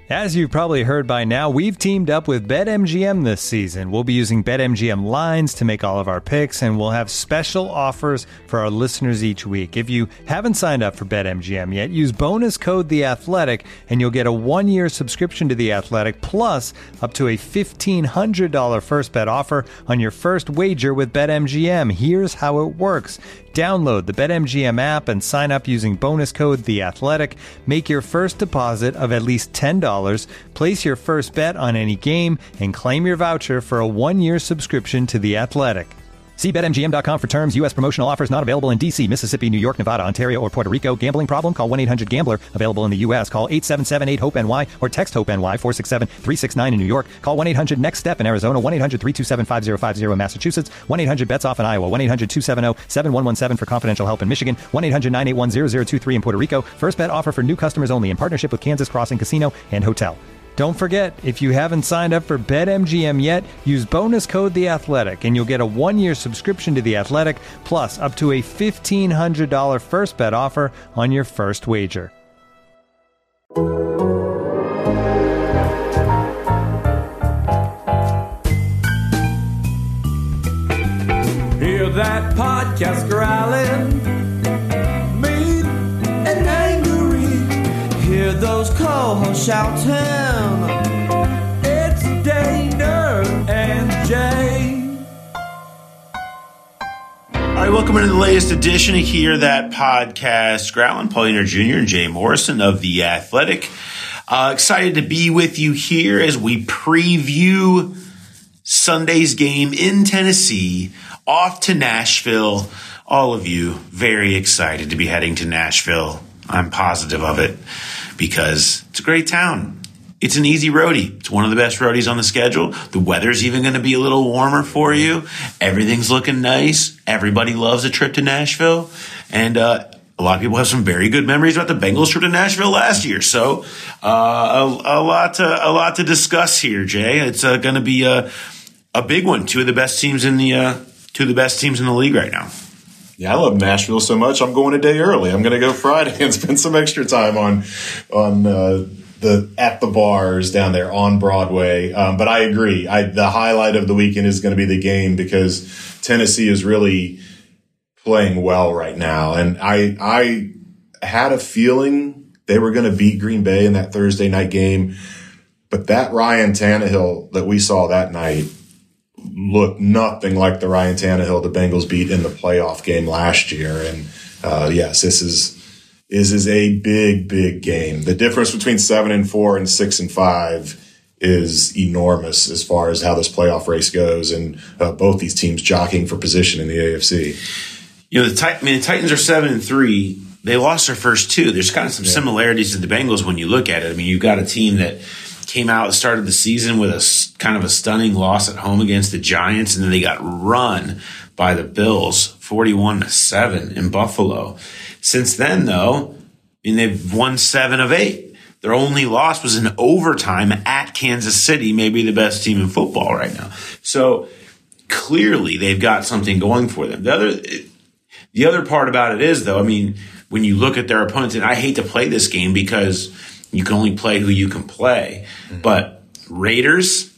As you've probably heard by now, we've teamed up with BetMGM this season. We'll be using BetMGM lines to make all of our picks, and we'll have special offers for our listeners each week. If you haven't signed up for BetMGM yet, use bonus code The Athletic, and you'll get a 1-year subscription to The Athletic, plus up to a $1,500 first bet offer on your first wager with BetMGM. Here's how it works. Download the BetMGM app and sign up using bonus code The Athletic. Make your first deposit of at least $10. Place your first bet on any game and claim your voucher for a 1-year subscription to The Athletic. See BetMGM.com for terms. U.S. promotional offers not available in D.C., Mississippi, New York, Nevada, Ontario, or Puerto Rico. Gambling problem? Call 1-800-GAMBLER. Available in the U.S. Call 877-8-HOPE-NY or text HOPE-NY 467-369 in New York. Call 1-800-NEXT-STEP in Arizona. 1-800-327-5050 in Massachusetts. 1-800-BETS-OFF in Iowa. 1-800-270-7117 for confidential help in Michigan. 1-800-981-0023 in Puerto Rico. First bet offer for new customers only in partnership with Kansas Crossing Casino and Hotel. Don't forget, if you haven't signed up for BetMGM yet, use bonus code The Athletic, and you'll get a 1-year subscription to The Athletic, plus up to a $1,500 first bet offer on your first wager. Hear that podcast growling, mean and angry. Hear those co-hosts shouting. It's Dana and Jay. All right, welcome into the latest edition of Hear That Podcast. Growling, Paulina Jr. and Jay Morrison of The Athletic. Excited to be with you here as we preview Sunday's game in Tennessee, off to Nashville. All of you very excited to be heading to Nashville. I'm positive of it because it's a great town. It's an easy roadie. It's one of the best roadies on the schedule. The weather's even going to be a little warmer for you. Everything's looking nice. Everybody loves a trip to Nashville. And a lot of people have some very good memories about the Bengals trip to Nashville last year. So a lot to discuss here, Jay. It's going to be a big one. Two of the best teams in the league right now. Yeah, I love Nashville so much. I'm going a day early. I'm going to go Friday and spend some extra time on at the bars down there on Broadway. But I agree. The highlight of the weekend is going to be the game because Tennessee is really playing well right now. And I had a feeling they were going to beat Green Bay in that Thursday night game. But that Ryan Tannehill that we saw that night looked nothing like the Ryan Tannehill the Bengals beat in the playoff game last year. And yes, this is a big game. The difference between 7-4 and 6-5 is enormous as far as how this playoff race goes, and both these teams jockeying for position in the AFC. You know, the Titans are 7-3. They lost their first two. There's kind of some similarities to the Bengals when you look at it. I mean, you've got a team that came out, started the season with a kind of a stunning loss at home against the Giants, and then they got run by the Bills 41-7 in Buffalo. Since then, though, they've won 7 of 8. Their only loss was in overtime at Kansas City, maybe the best team in football right now. So clearly they've got something going for them. The other part about it is, though, I mean, when you look at their opponents, and I hate to play this game because you can only play who you can play. But Raiders,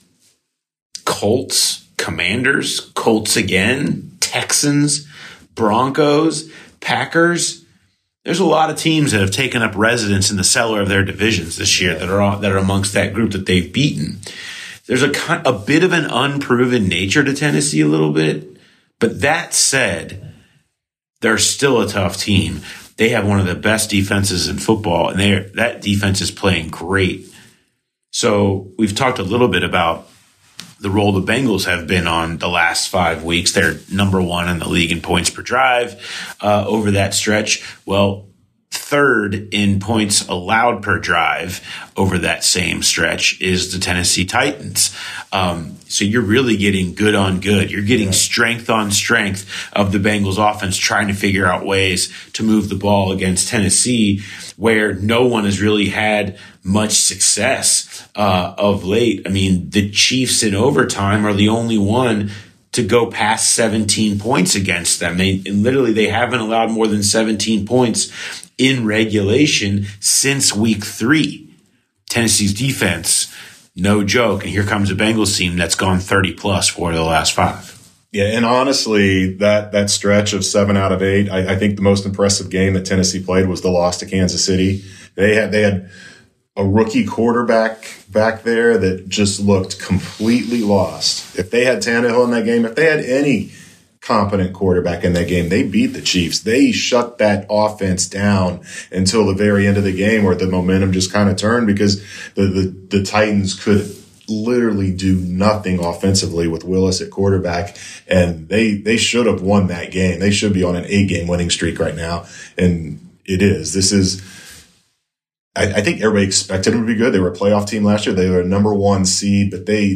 Colts, Commanders, Colts again, Texans, Broncos, Packers. There's a lot of teams that have taken up residence in the cellar of their divisions this year that are amongst that group that they've beaten. There's a bit of an unproven nature to Tennessee a little bit. But that said, they're still a tough team. They have one of the best defenses in football, and that defense is playing great. So we've talked a little bit about the role the Bengals have been on the last 5 weeks. They're number 1 in the league in points per drive over that stretch. Well, third in points allowed per drive over that same stretch is the Tennessee Titans. So you're really getting good on good. You're getting strength on strength of the Bengals offense trying to figure out ways to move the ball against Tennessee, where no one has really had much success of late. I mean, the Chiefs in overtime are the only one to go past 17 points against them. They haven't allowed more than 17 points in regulation since week 3. Tennessee's defense, no joke. And here comes a Bengals team that's gone 30-plus for the last 5. Yeah, and honestly, that stretch of 7 out of 8, I think the most impressive game that Tennessee played was the loss to Kansas City. They had a rookie quarterback back there that just looked completely lost. If they had Tannehill in that game, if they had any competent quarterback in that game, they beat the Chiefs. They shut that offense down until the very end of the game, where the momentum just kind of turned, because the Titans could literally do nothing offensively with Willis at quarterback, and they should have won that game. They should be on an 8-game winning streak right now, and it is. This is, I think everybody expected them to be good. They were a playoff team last year. They were a number 1 seed, but they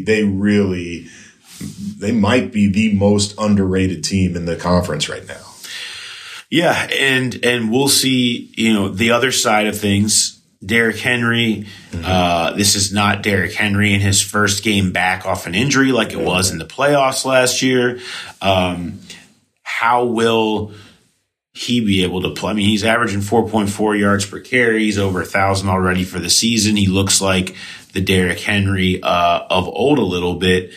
might be the most underrated team in the conference right now. Yeah, and we'll see, the other side of things. Derrick Henry, this is not Derrick Henry in his first game back off an injury like it was in the playoffs last year. How will he be able to play? I mean, he's averaging 4.4 yards per carry. He's over 1,000 already for the season. He looks like the Derrick Henry of old a little bit.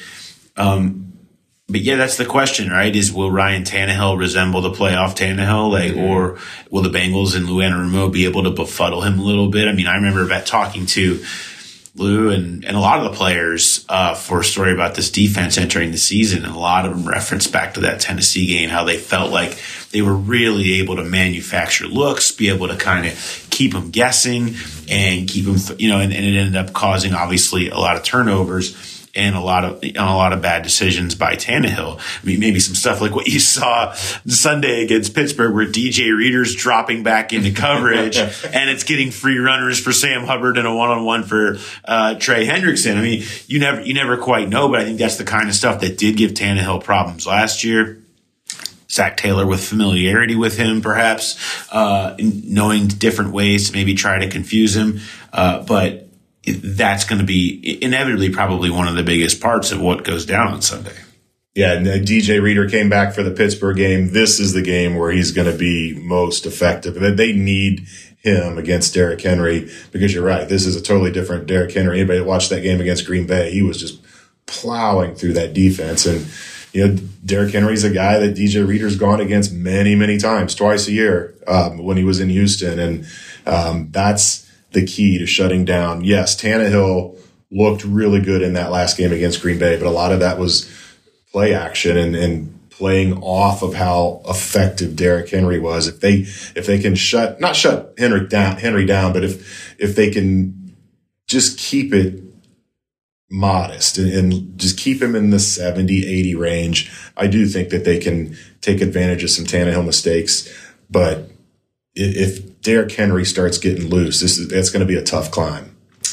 But yeah, that's the question, right? Is will Ryan Tannehill resemble the playoff Tannehill, or will the Bengals and Lou Anarumo be able to befuddle him a little bit? I mean, I remember talking to Lou and a lot of the players for a story about this defense entering the season, and a lot of them referenced back to that Tennessee game, how they felt like they were really able to manufacture looks, be able to kind of keep them guessing and keep them, and it ended up causing obviously a lot of turnovers and a lot of bad decisions by Tannehill. I mean, maybe some stuff like what you saw Sunday against Pittsburgh, where DJ Reader's dropping back into coverage and it's getting free runners for Sam Hubbard and a one-on-one for Trey Hendrickson. I mean, you never quite know, but I think that's the kind of stuff that did give Tannehill problems last year. Zach Taylor with familiarity with him, perhaps, knowing different ways to maybe try to confuse him, but that's going to be inevitably probably one of the biggest parts of what goes down on Sunday. Yeah, and DJ Reader came back for the Pittsburgh game. This is the game where he's going to be most effective. They need him against Derrick Henry, because you're right. This is a totally different Derrick Henry. Anybody that watched that game against Green Bay, he was just plowing through that defense. And, Derrick Henry's a guy that DJ Reader's gone against many, many times, twice a year when he was in Houston. And that's the key to shutting down. Yes, Tannehill looked really good in that last game against Green Bay, but a lot of that was play action and playing off of how effective Derrick Henry was. If they can not shut Henry down, but if they can just keep it modest and just keep him in the 70-80 range, I do think that they can take advantage of some Tannehill mistakes. But if Derrick Henry starts getting loose, that's going to be a tough climb.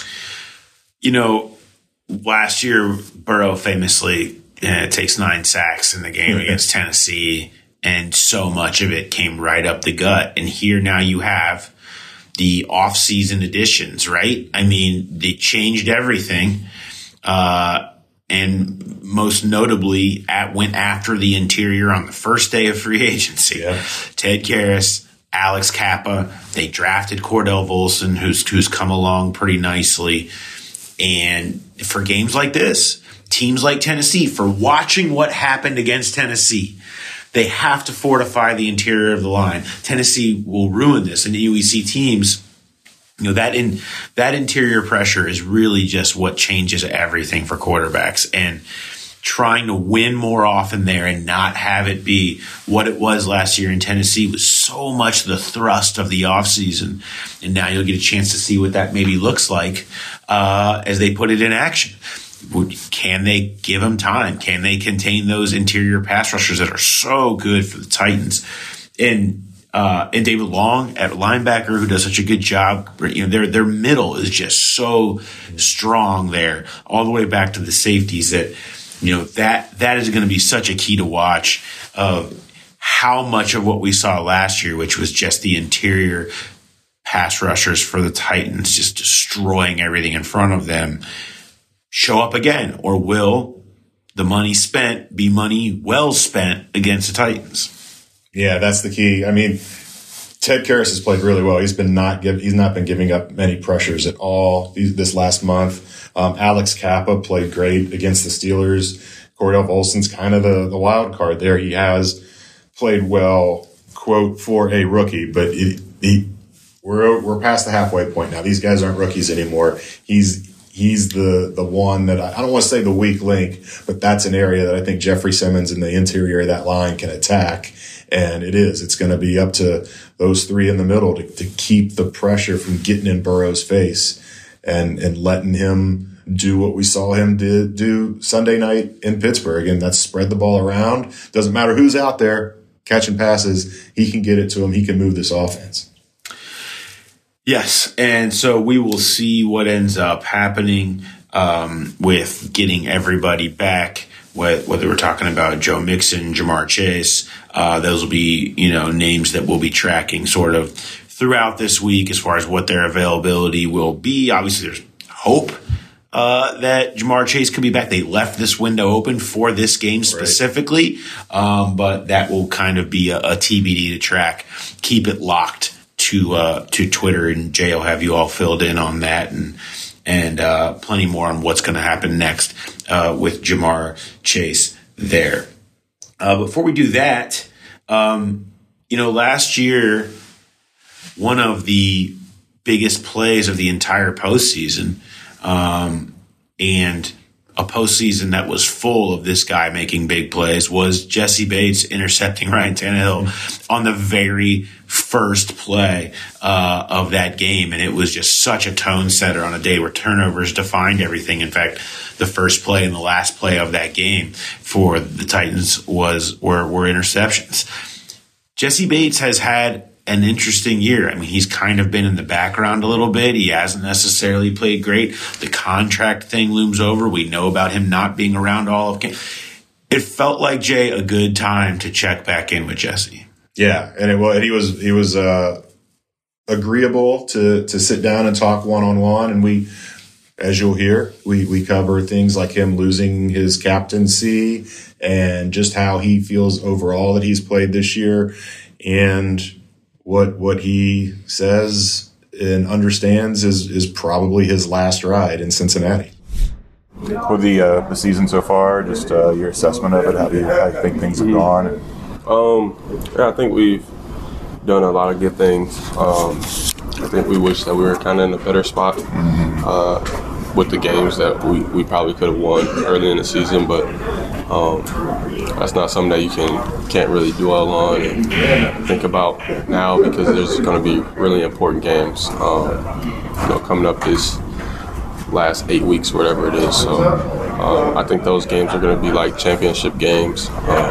Last year, Burrow famously takes 9 sacks in the game against Tennessee, and so much of it came right up the gut. And here now you have the off-season additions, right? I mean, they changed everything. And most notably went after the interior on the first day of free agency. Yeah. Ted Karras, Alex Kappa. They drafted Cordell Volson, who's come along pretty nicely. And for games like this, teams like Tennessee, for watching what happened against Tennessee, they have to fortify the interior of the line. Tennessee will ruin this. And we see teams, that interior pressure is really just what changes everything for quarterbacks. And trying to win more often there and not have it be what it was last year in Tennessee was so much the thrust of the offseason. And now you'll get a chance to see what that maybe looks like as they put it in action. Can they give them time? Can they contain those interior pass rushers that are so good for the Titans? And David Long at linebacker, who does such a good job. Their middle is just so strong there, all the way back to the safeties that is going to be such a key to watch of how much of what we saw last year, which was just the interior pass rushers for the Titans just destroying everything in front of them, show up again, or will the money spent be money well spent against the Titans? Yeah, that's the key. I mean, Ted Karras has played really well. He's not been giving up many pressures at all this last month. Alex Kappa played great against the Steelers. Cordell Volson's kind of the wild card there. He has played well, quote, for a rookie, but we're past the halfway point now. These guys aren't rookies anymore. He's the one that I don't want to say the weak link, but that's an area that I think Jeffrey Simmons in the interior of that line can attack. And it's going to be up to those three in the middle to keep the pressure from getting in Burrow's face and letting him do what we saw him do Sunday night in Pittsburgh. And that's spread the ball around. Doesn't matter who's out there catching passes. He can get it to him. He can move this offense. Yes, and so we will see what ends up happening with getting everybody back, whether we're talking about Joe Mixon, Jamar Chase. Those will be, names that we'll be tracking sort of throughout this week as far as what their availability will be. Obviously, there's hope that Jamar Chase could be back. They left this window open for this game specifically, but that will kind of be a TBD to track. Keep it locked to Twitter, and Jay will have you all filled in on that and plenty more on what's going to happen next with Jamar Chase there. Before we do that, last year, one of the biggest plays of the entire postseason, and a postseason that was full of this guy making big plays, was Jesse Bates intercepting Ryan Tannehill on the very first play of that game. And it was just such a tone setter on a day where turnovers defined everything. In fact, the first play and the last play of that game for the Titans were interceptions. Jesse Bates has had an interesting year. I mean, he's kind of been in the background a little bit. He hasn't necessarily played great. The contract thing looms over. We know about him not being around all of game. It felt like, Jay, a good time to check back in with Jesse. Yeah, and he was agreeable to sit down and talk one-on-one, and we, as you'll hear, we cover things like him losing his captaincy and just how he feels overall that he's played this year, and what he says and understands is probably his last ride in Cincinnati. With the season so far, just your assessment of it, how do you think things have gone? I think we've done a lot of good things. I think we wish that we were kind of in a better spot with the games that we probably could have won early in the season, but that's not something that you can't really dwell on and think about now, because there's going to be really important games coming up this last 8 weeks, whatever it is. So I think those games are going to be like championship games.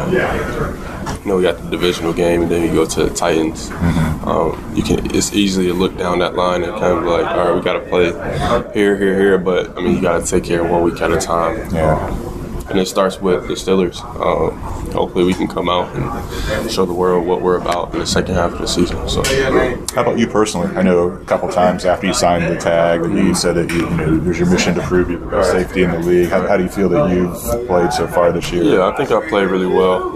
We got the divisional game, and then you go to the Titans. It's easy to look down that line and kind of be like, all right, we got to play here, but I mean, you got to take care of 1 week at a time. Yeah. And it starts with the Steelers. Hopefully we can come out and show the world what we're about in the second half of the season. So, how about you personally? I know a couple times after you signed the tag that you said that there's your mission to prove you're the best safety in the league. How do you feel that you've played so far this year? Yeah, I think I've played really well.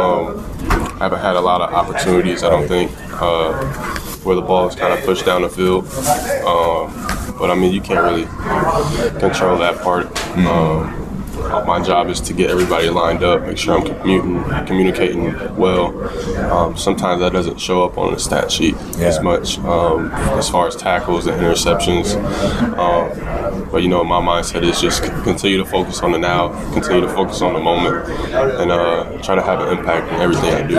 I haven't had a lot of opportunities, I don't think, where the ball is kind of pushed down the field. But, I mean, you can't really control that part. My job is to get everybody lined up, make sure I'm communicating well. Sometimes that doesn't show up on the stat sheet as much as far as tackles and interceptions. But, my mindset is just continue to focus on the now, continue to focus on the moment, and try to have an impact in everything I do.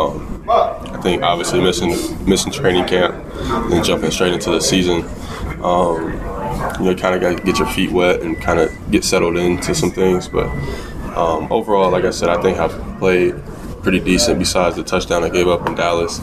I think obviously missing training camp and jumping straight into the season, you kind of got to get your feet wet and kind of get settled into some things. But overall, like I said, I think I've played pretty decent besides the touchdown I gave up in Dallas.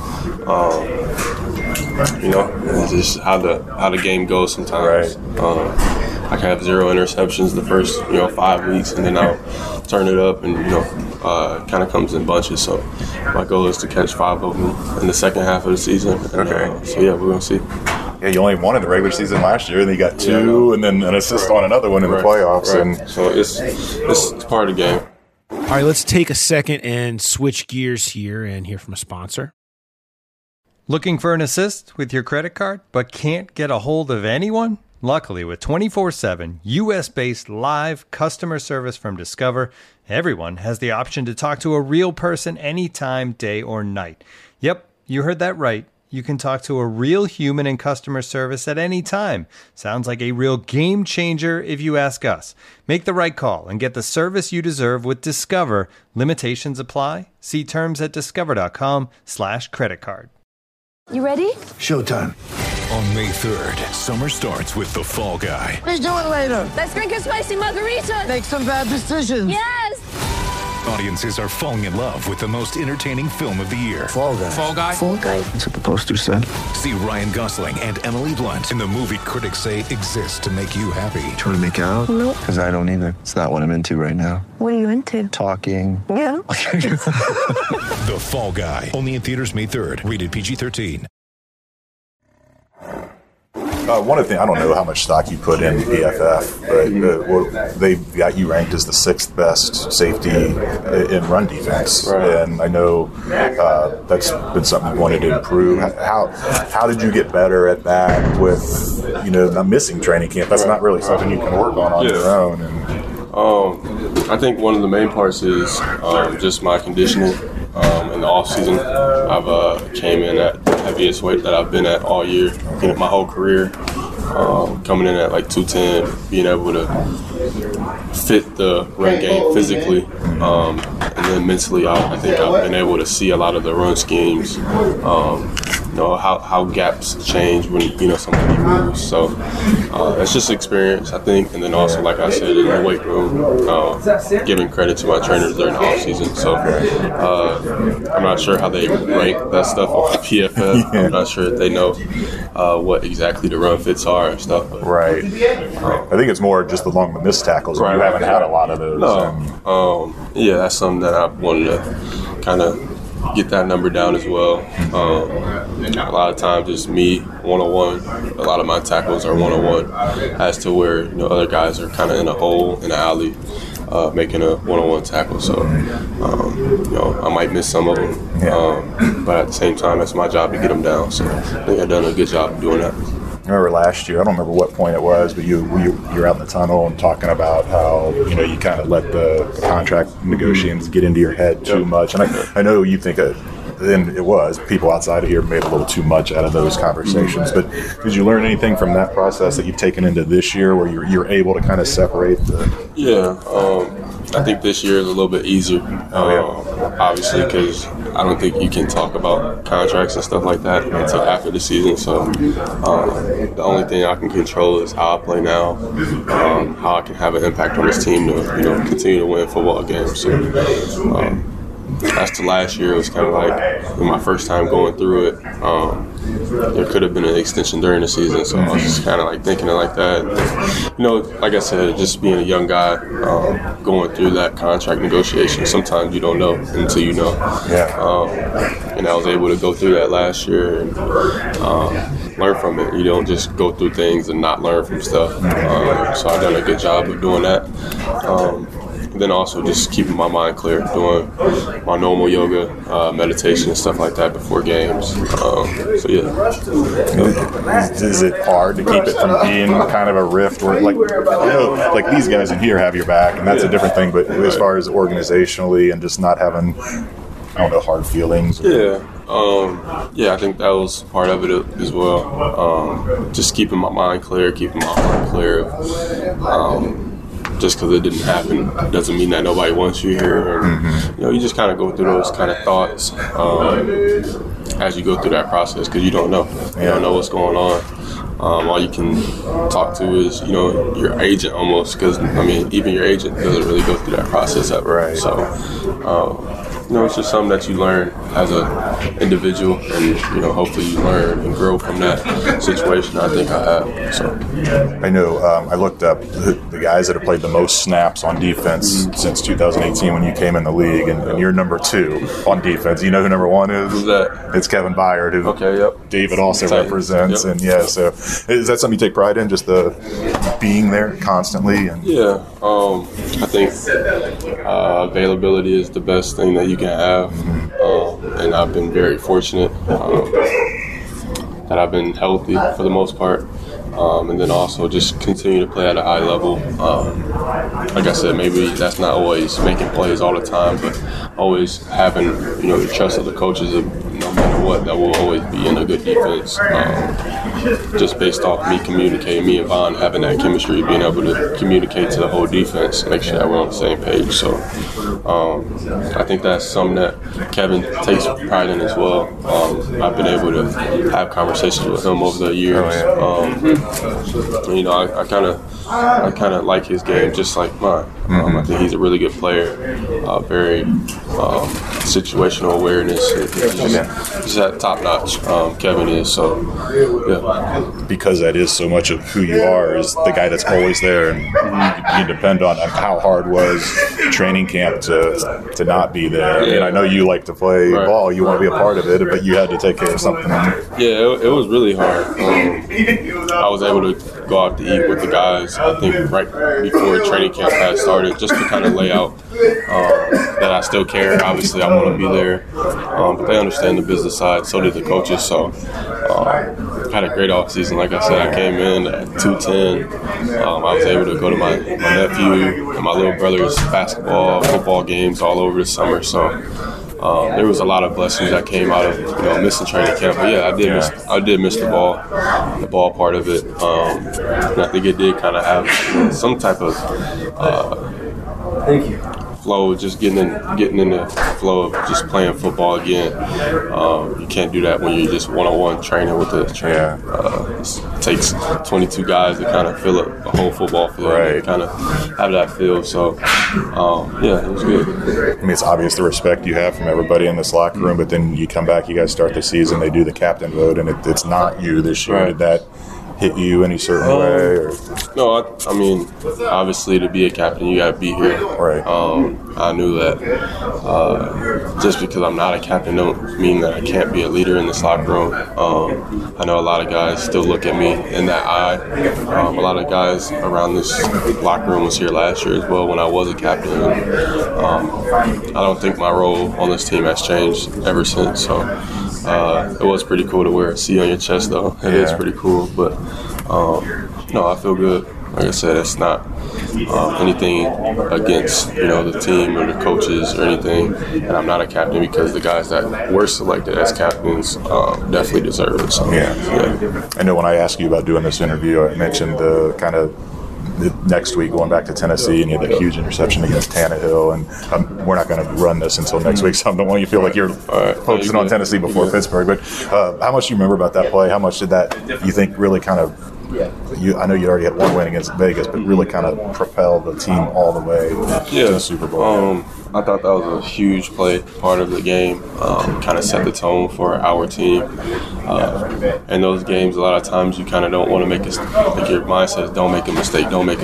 It's just how the game goes sometimes. Right. I can have 0 interceptions the first 5 weeks, and then I'll turn it up, and kind of comes in bunches. So my goal is to catch 5 of them in the second half of the season. And, we're gonna see. Yeah, you only won in the regular season last year, and then you got 2, and then an assist on another one in the playoffs. Right. And so it's part of the game. All right, let's take a second and switch gears here and hear from a sponsor. Looking for an assist with your credit card, but can't get a hold of anyone? Luckily, with 24/7 U.S.-based live customer service from Discover, everyone has the option to talk to a real person anytime, day or night. Yep, you heard that right. You can talk to a real human in customer service at any time. Sounds like a real game changer if you ask us. Make the right call and get the service you deserve with Discover. Limitations apply. See terms at discover.com/creditcard. You ready? Showtime. On May 3rd, summer starts with The Fall Guy. Let's do it later. Let's drink a spicy margarita. Make some bad decisions. Yes! Audiences are falling in love with the most entertaining film of the year. Fall Guy. Fall Guy? Fall Guy. That's what the poster said. See Ryan Gosling and Emily Blunt in the movie critics say exists to make you happy. Trying to make it out? Nope. Because I don't either. It's not what I'm into right now. What are you into? Talking. Yeah. The Fall Guy. Only in theaters May 3rd. Rated PG-13. One of the things, I don't know how much stock you put in PFF, but they've got you ranked as the 6th best safety in run defense. Right. And I know that's been something you wanted to improve. How did you get better at that with, not missing training camp? That's not really something you can work on your own. And I think one of the main parts is just my conditioning. In the off season, I've came in at the heaviest weight that I've been at all year, my whole career. Coming in at like 210, being able to fit the run game physically, and then mentally, I think I've been able to see a lot of the run schemes. How gaps change when somebody moves. So it's just experience, I think, and then also, like I said, in the weight room, giving credit to my trainers during the off season. So I'm not sure how they rank that stuff on PFF. I'm not sure if they know what exactly the run fits are and stuff. But, right. I think it's more just along the missed tackles. Right. You haven't had a lot of those. No. Yeah, that's something that I wanted to kind of get that number down as well. A lot of times it's me one-on-one. A lot of my tackles are one-on-one, as to where other guys are kind of in a hole in the alley making a one-on-one tackle. So I might miss some of them, but at the same time that's my job to get them down. So I think I've done a good job of doing that. I remember last year, I don't remember what point it was, but you're out in the tunnel and talking about how you kind of let the contract negotiations get into your head too much. And I know you think then it was people outside of here made a little too much out of those conversations. But did you learn anything from that process that you've taken into this year, where you're able to kind of separate the? Yeah, I think this year is a little bit easier. Obviously, because I don't think you can talk about contracts and stuff like that until after the season. So the only thing I can control is how I play now, how I can have an impact on this team to continue to win football games. So as to last year, it was kind of like my first time going through it. There could have been an extension during the season, so I was just kind of like thinking it like that. Like I said, just being a young guy, going through that contract negotiation, sometimes you don't know until you know. And I was able to go through that last year and learn from it. You don't just go through things and not learn from stuff. So I've done a good job of doing that. Then also just keeping my mind clear, doing my normal yoga, meditation and stuff like that before games. Is it hard to keep it from being kind of a rift where, like these guys in here have your back, and that's a different thing, but as far as organizationally and just not having, hard feelings? I think that was part of it as well. Just keeping my mind clear, keeping my heart clear. Just because it didn't happen doesn't mean that nobody wants you here. And, you just kind of go through those kind of thoughts as you go through that process, because you don't know. You don't know what's going on. All you can talk to is, your agent almost, because, even your agent doesn't really go through that process ever. Right. So, it's just something that you learn as an individual, and, hopefully you learn and grow from that situation. I think I have. So, I know I looked up the guys that have played the most snaps on defense since 2018 when you came in the league, and you're number 2 on defense. You know who number 1 is? Who's that? It's Kevin Byard, who David also represents. Yep. And so is that something you take pride in, just the being there constantly? And I think availability is the best thing that you can have, and I've been very fortunate. that I've been healthy for the most part. And then also just continue to play at a high level. Like I said, maybe that's not always making plays all the time, but always having, the trust of the coaches of no matter what, that will always be in a good defense. Just based off me communicating, me and Von having that chemistry, being able to communicate to the whole defense, make sure that we're on the same page. So I think that's something that Kevin takes pride in as well. I've been able to have conversations with him over the years. I kind of like his game just like mine. I think he's a really good player, very situational awareness. He's at top notch. Kevin is, so yeah. Because that is so much of who you are, is the guy that's always there, and you depend on how hard was training camp to not be there. I mean, I know you like to play ball, you want to be a part of it, but you had to take care of something. Yeah, it was really hard. I was able to go out to eat with the guys, I think right before training camp had started, just to kind of lay out that I still care. Obviously, I want to be there, but they understand the business side. So did the coaches. So had a great off season. Like I said, I came in at 210. I was able to go to my nephew and my little brother's basketball, football games all over the summer. So there was a lot of blessings that came out of missing training camp. But yeah, I did miss the ball part of it, and I think it did kind of have some type of flow, just getting in the flow of just playing football again. You can't do that when you're just one-on-one training with the trainer. It takes 22 guys to kind of fill up a whole football field and kind of have that feel. So, yeah, it was good. I mean, it's obvious the respect you have from everybody in this locker room, but then you come back, you guys start the season, they do the captain vote, and it's not you this year. Did that hit you any certain way? Or? No, I mean, obviously to be a captain, you got to be here. Right. I knew that just because I'm not a captain don't mean that I can't be a leader in this locker room. I know a lot of guys still look at me in that eye. A lot of guys around this locker room was here last year as well when I was a captain. I don't think my role on this team has changed ever since. So it was pretty cool to wear a C on your chest, though. It is pretty cool, but no, I feel good. Like I said, it's not anything against the team or the coaches or anything, and I'm not a captain because the guys that were selected as captains definitely deserve it. So, yeah. I know when I asked you about doing this interview, I mentioned the kind of next week going back to Tennessee, and you had that huge interception against Tannehill, and we're not going to run this until next week, so I don't want you to feel like you're focusing on Tennessee before Pittsburgh, but how much do you remember about that play? How much did that, you think, really kind of I know you already had one win against Vegas, but really kind of propel the team all the way to the Super Bowl? I thought that was a huge play, part of the game, kind of set the tone for our team. In those games, a lot of times you kind of don't want to make like your mindset is don't make a mistake.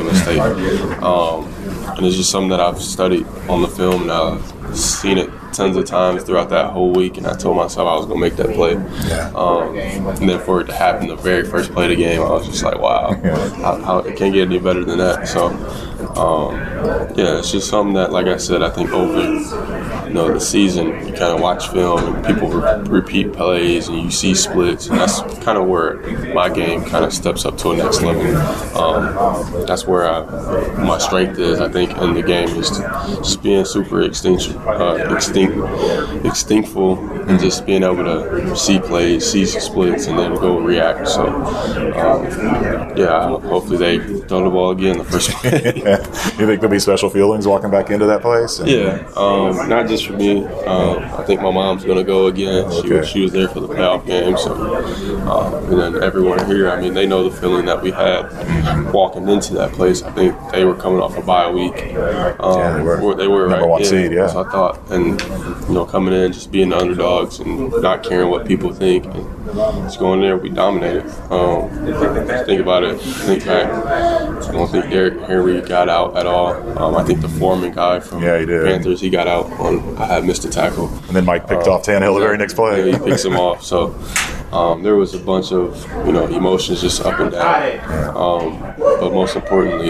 And it's just something that I've studied on the film, and I've seen it tons of times throughout that whole week, and I told myself I was going to make that play. And then for it to happen the very first play of the game, I was just like, wow, how it can't get any better than that. So, yeah, it's just something that, like I said, I think over the season, you kind of watch film and people repeat plays and you see splits, and that's kind of where my game kind of steps up to a next level. That's where my strength is, I think, in the game, is just being super instinctful and just being able to see plays, see splits, and then go react. So, yeah, hopefully they throw the ball again the first play. You think there'll be special feelings walking back into that place? Not just for me. I think my mom's going to go again. She was there for the playoff game. So, and then everyone here, I mean, they know the feeling that we had walking into that place. I think they were coming off a bye week. They were number one seed, So I thought, and coming in, just being the underdogs and not caring what people think, and just going there, we dominated. Think about it. Think back. I don't think Derrick Henry got out at all. I think the Foreman guy from Panthers, he got out on I had missed a tackle. And then Mike picked off Tannehill the very next play. Yeah, he picks him off. So there was a bunch of emotions just up and down. but most importantly,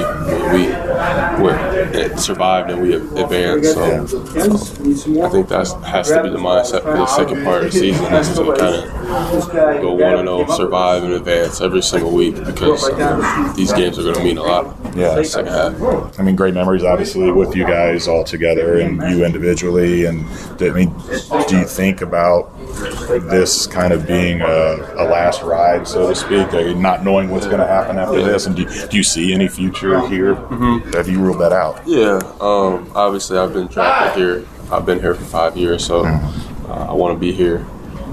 we survived and we advanced. So I think that has to be the mindset for the second part of the season, is to kind of go 1-0, survive and advance every single week, because these games are going to mean a lot. Yeah, in the second half. I mean, great memories, obviously, with you guys all together and you individually. And I mean, do you think about this kind of being a last ride, so to speak, not knowing what's going to happen after this? And do you see any future here? Mm-hmm. Have you ruled that out? Yeah, obviously I've been drafted here. I've been here for 5 years, so I want to be here.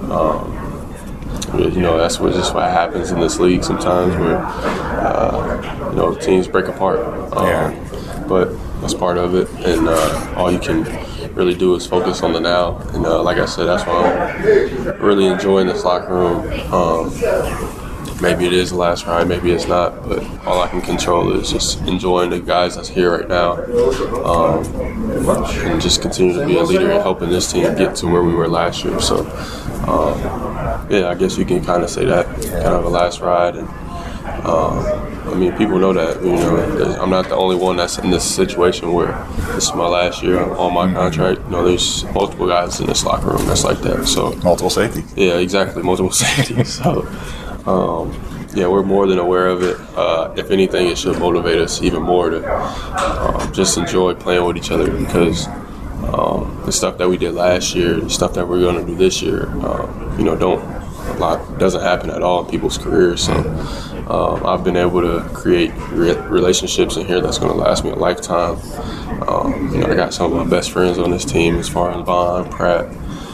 That's just what happens in this league sometimes, where teams break apart. But that's part of it, and all you can really do is focus on the now. And like I said, that's why I'm really enjoying this locker room. Maybe it is the last ride, maybe it's not, but all I can control is just enjoying the guys that's here right now, and just continue to be a leader and helping this team get to where we were last year. So, I guess you can kind of say that, kind of a last ride. And people know that. I'm not the only one that's in this situation where this is my last year on my contract. There's multiple guys in this locker room that's like that. So multiple safety. Yeah, exactly, multiple safety. So. We're more than aware of it. If anything, it should motivate us even more to just enjoy playing with each other, because the stuff that we did last year, the stuff that we're going to do this year, doesn't happen at all in people's careers. So I've been able to create relationships in here that's going to last me a lifetime. I got some of my best friends on this team, as far as Vaughn, Pratt,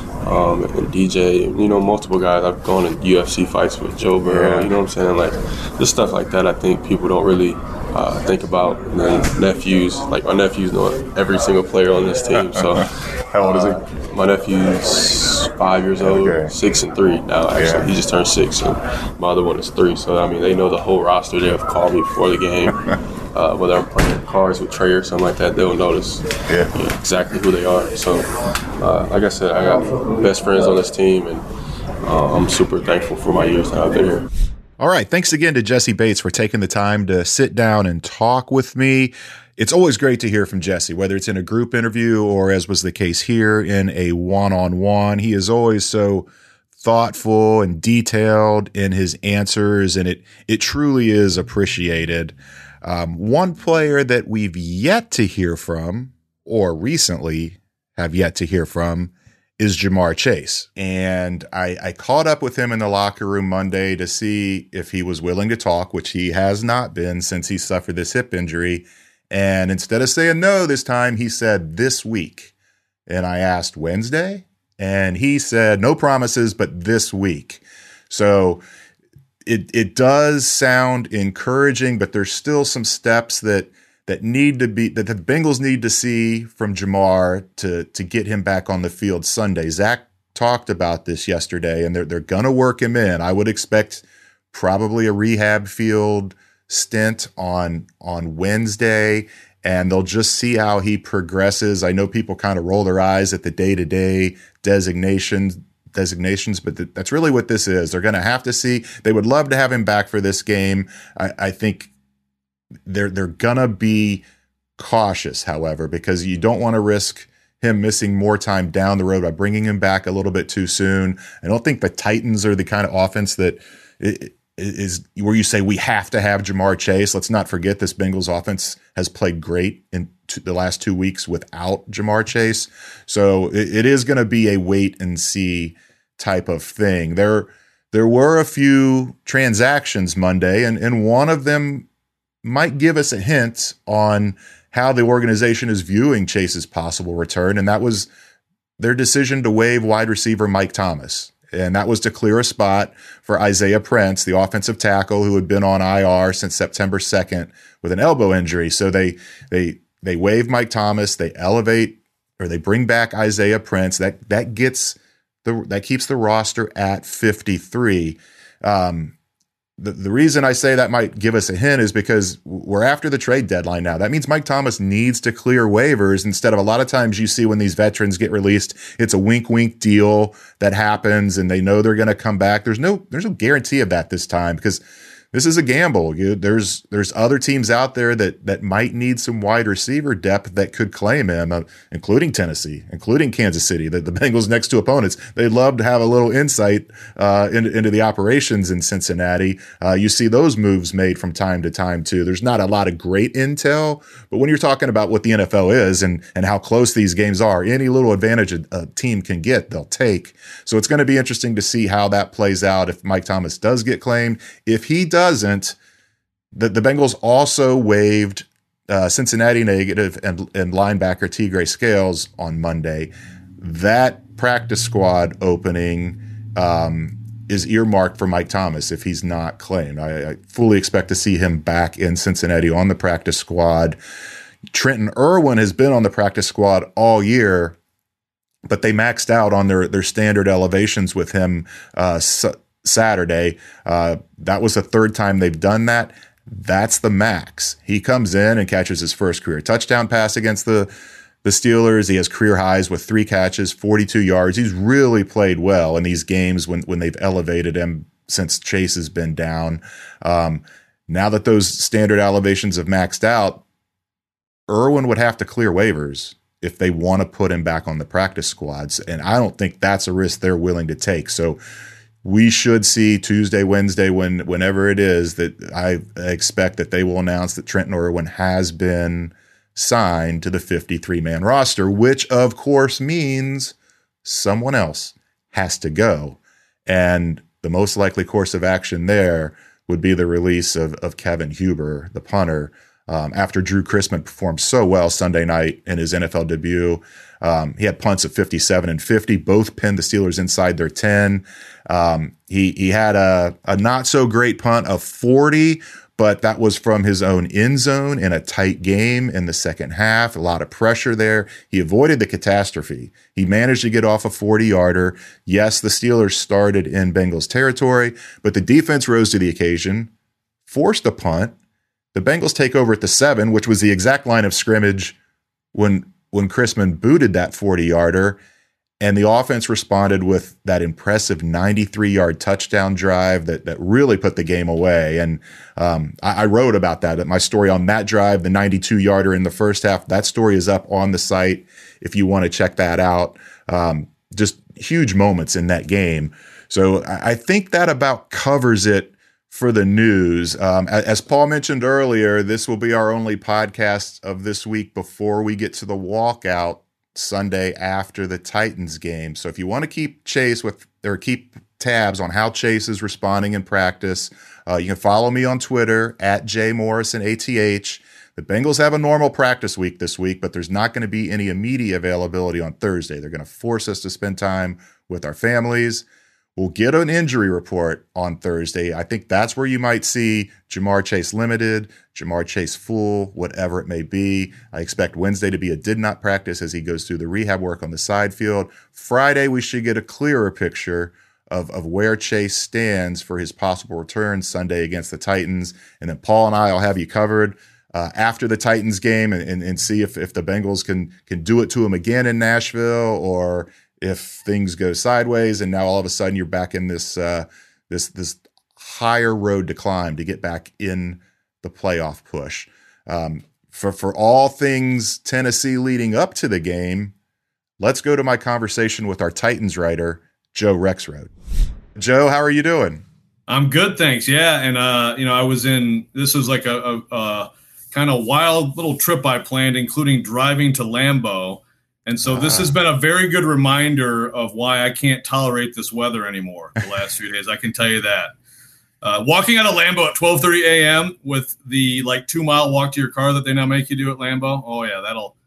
and DJ, multiple guys. I've gone to UFC fights with Joe Burrow, you know what I'm saying? Like, just stuff like that I think people don't really think about. And then nephews, like my nephews know every single player on this team. So how old is he? My nephew's 5 years old, 6 and 3 now, actually. He just turned 6, and my other one is 3. So, they know the whole roster. They have called me before the game. Whether I'm playing cards with Trey or something like that, they'll notice exactly who they are. So, like I said, I got best friends on this team, and I'm super thankful for my years that I've been here. All right. Thanks again to Jessie Bates for taking the time to sit down and talk with me. It's always great to hear from Jesse, whether it's in a group interview or, as was the case here, in a one-on-one. He is always so thoughtful and detailed in his answers, and it truly is appreciated. One player that we've yet to hear from, or recently have yet to hear from, is Ja'Marr Chase. And I caught up with him in the locker room Monday to see if he was willing to talk, which he has not been since he suffered this hip injury. And instead of saying no this time, he said this week. And I asked Wednesday, and he said no promises, but this week. So it does sound encouraging, but there's still some steps that need to be, that the Bengals need to see from Ja'Marr to get him back on the field Sunday. Zach talked about this yesterday, and they're gonna work him in. I would expect probably a rehab field stint on Wednesday, and they'll just see how he progresses. I know people kind of roll their eyes at the day-to-day designations, but that's really what this is. They're going to have to see. They would love to have him back for this game. I think they're going to be cautious, however, because you don't want to risk him missing more time down the road by bringing him back a little bit too soon. I don't think the Titans are the kind of offense that is where you say we have to have Ja'Marr Chase. Let's not forget this Bengals offense has played great in the last 2 weeks without Ja'Marr Chase. So it is going to be a wait and see type of thing. There were a few transactions Monday, and one of them might give us a hint on how the organization is viewing Chase's possible return, and that was their decision to waive wide receiver Mike Thomas. And that was to clear a spot for Isaiah Prince, the offensive tackle who had been on IR since September 2nd with an elbow injury. So they waive Mike Thomas, they elevate, or they bring back Isaiah Prince. That keeps the roster at 53. The reason I say that might give us a hint is because we're after the trade deadline now. That means Mike Thomas needs to clear waivers instead of a lot of times you see when these veterans get released, it's a wink deal that happens and they know they're going to come back. There's no guarantee of that this time because this is a gamble. There's other teams out there that might need some wide receiver depth that could claim him, including Tennessee, including Kansas City, the Bengals' next two opponents. They'd love to have a little insight into the operations in Cincinnati. You see those moves made from time to time too. There's not a lot of great intel, but when you're talking about what the NFL is and how close these games are, any little advantage a team can get, they'll take. So it's going to be interesting to see how that plays out if Mike Thomas does get claimed. If he doesn't, the Bengals also waived Cincinnati native and linebacker Tigre Scales on Monday. That practice squad opening is earmarked for Mike Thomas if he's not claimed. I fully expect to see him back in Cincinnati on the practice squad. Trenton Irwin has been on the practice squad all year, but they maxed out on their standard elevations with him Saturday. That was the third time they've done that. That's the max. He comes in and catches his first career touchdown pass against the Steelers. He has career highs with 3 catches, 42 yards. He's really played well in these games when they've elevated him since Chase has been down. Now that those standard elevations have maxed out, Irwin would have to clear waivers if they want to put him back on the practice squads. And I don't think that's a risk they're willing to take. So we should see Tuesday, Wednesday, whenever it is, that I expect that they will announce that Trenton Irwin has been signed to the 53-man roster, which of course means someone else has to go. And the most likely course of action there would be the release of Kevin Huber, the punter, after Drew Chrisman performed so well Sunday night in his NFL debut. He had punts of 57 and 50, both pinned the Steelers inside their 10. He had a not so great punt of 40, but that was from his own end zone in a tight game in the second half. A lot of pressure there. He avoided the catastrophe. He managed to get off a 40-yarder. Yes, the Steelers started in Bengals territory, but the defense rose to the occasion, forced a punt. The Bengals take over at the 7, which was the exact line of scrimmage when Chrisman booted that 40-yarder, and the offense responded with that impressive 93-yard touchdown drive that really put the game away. And I wrote about that my story on that drive, the 92-yarder in the first half. That story is up on the site if you want to check that out. Just huge moments in that game. So I think that about covers it for the news. As Paul mentioned earlier, this will be our only podcast of this week before we get to the walkout Sunday after the Titans game. So if you want to keep keep tabs on how Chase is responding in practice, you can follow me on Twitter at JMorrisonATH. The Bengals have a normal practice week this week, but there's not going to be any immediate availability on Thursday. They're going to force us to spend time with our families. We'll get an injury report on Thursday. I think that's where you might see Ja'Marr Chase limited, Ja'Marr Chase full, whatever it may be. I expect Wednesday to be a did not practice as he goes through the rehab work on the side field. Friday, we should get a clearer picture of where Chase stands for his possible return Sunday against the Titans. And then Paul and I will have you covered after the Titans game and see if the Bengals can do it to him again in Nashville, or if things go sideways and now all of a sudden you're back in this higher road to climb to get back in the playoff push. For all things Tennessee leading up to the game, let's go to my conversation with our Titans writer, Joe Rexrode. Joe, how are you doing? I'm good, thanks. Yeah, and I was this was like a kind of wild little trip I planned, including driving to Lambeau. And so this has been a very good reminder of why I can't tolerate this weather anymore the last few days. I can tell you that. Walking out of Lambeau at 12:30 a.m. with the 2-mile walk to your car that they now make you do at Lambeau. Oh yeah,